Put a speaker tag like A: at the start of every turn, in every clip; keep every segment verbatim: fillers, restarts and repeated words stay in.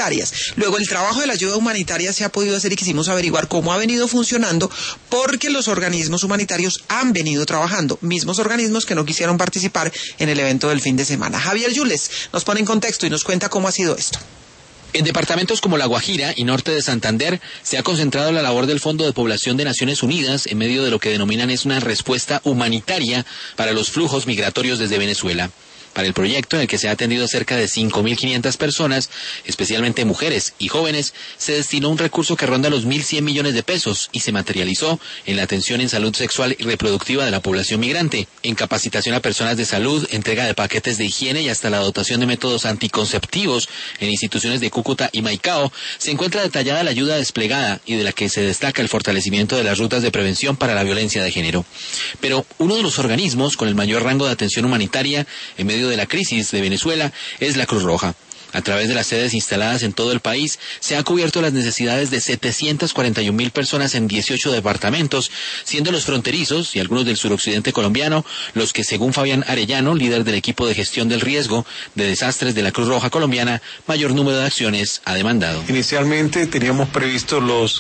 A: humanitarias. Luego, el trabajo de la ayuda humanitaria se ha podido hacer y quisimos averiguar cómo ha venido funcionando, porque los organismos humanitarios han venido trabajando, mismos organismos que no quisieron participar en el evento del fin de semana. Javier Yules nos pone en contexto y nos cuenta cómo ha sido esto.
B: En departamentos como La Guajira y norte de Santander se ha concentrado la labor del Fondo de Población de Naciones Unidas en medio de lo que denominan es una respuesta humanitaria para los flujos migratorios desde Venezuela. Para el proyecto, en el que se ha atendido a cerca de cinco mil quinientas personas, especialmente mujeres y jóvenes, se destinó un recurso que ronda los mil cien millones de pesos y se materializó en la atención en salud sexual y reproductiva de la población migrante, en capacitación a personas de salud, entrega de paquetes de higiene y hasta la dotación de métodos anticonceptivos en instituciones de Cúcuta y Maicao. Se encuentra detallada la ayuda desplegada y de la que se destaca el fortalecimiento de las rutas de prevención para la violencia de género. Pero uno de los organismos con el mayor rango de atención humanitaria en medio de la crisis de Venezuela es la Cruz Roja. A través de las sedes instaladas en todo el país, se ha cubierto las necesidades de setecientas cuarenta y un mil personas en dieciocho departamentos, siendo los fronterizos y algunos del suroccidente colombiano los que, según Fabián Arellano, líder del equipo de gestión del riesgo de desastres de la Cruz Roja colombiana, mayor número de acciones ha demandado.
C: Inicialmente teníamos previsto los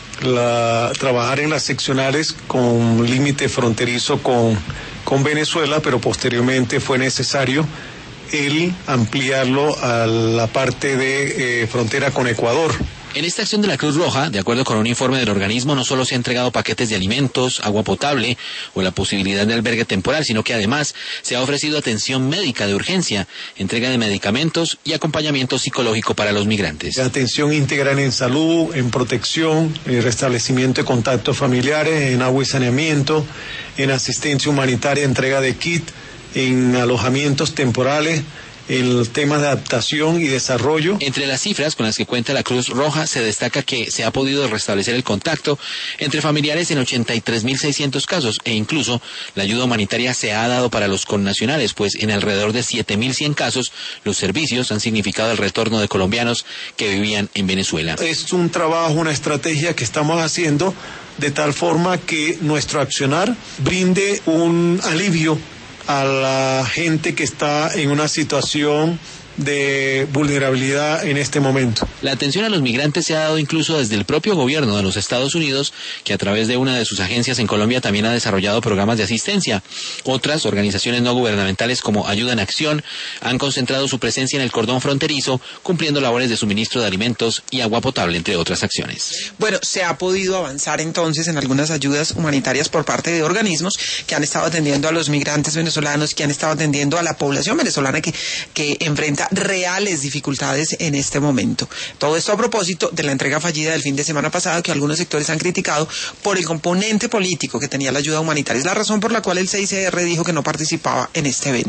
C: la, trabajar en las seccionales con límite fronterizo con, con Venezuela, pero posteriormente fue necesario el ampliarlo a la parte de eh, frontera con Ecuador.
B: En esta acción de la Cruz Roja, de acuerdo con un informe del organismo, no solo se ha entregado paquetes de alimentos, agua potable o la posibilidad de albergue temporal, sino que además se ha ofrecido atención médica de urgencia, entrega de medicamentos y acompañamiento psicológico para los migrantes.
C: Atención integral en salud, en protección, en restablecimiento de contactos familiares, en agua y saneamiento, en asistencia humanitaria, entrega de kit, en alojamientos temporales, en los temas de adaptación y desarrollo.
B: Entre las cifras con las que cuenta la Cruz Roja se destaca que se ha podido restablecer el contacto entre familiares en ochenta y tres mil seiscientos casos e incluso la ayuda humanitaria se ha dado para los connacionales, pues en alrededor de siete mil cien casos los servicios han significado el retorno de colombianos que vivían en Venezuela.
C: Es un trabajo, una estrategia que estamos haciendo de tal forma que nuestro accionar brinde un alivio a la gente que está en una situación de vulnerabilidad en este momento.
B: La atención a los migrantes se ha dado incluso desde el propio gobierno de los Estados Unidos, que a través de una de sus agencias en Colombia también ha desarrollado programas de asistencia. Otras organizaciones no gubernamentales como Ayuda en Acción han concentrado su presencia en el cordón fronterizo, cumpliendo labores de suministro de alimentos y agua potable, entre otras acciones.
A: Bueno, se ha podido avanzar entonces en algunas ayudas humanitarias por parte de organismos que han estado atendiendo a los migrantes venezolanos, que han estado atendiendo a la población venezolana que, que enfrenta reales dificultades en este momento. Todo esto a propósito de la entrega fallida del fin de semana pasado, que algunos sectores han criticado por el componente político que tenía la ayuda humanitaria. Es la razón por la cual el C I C R dijo que no participaba en este evento.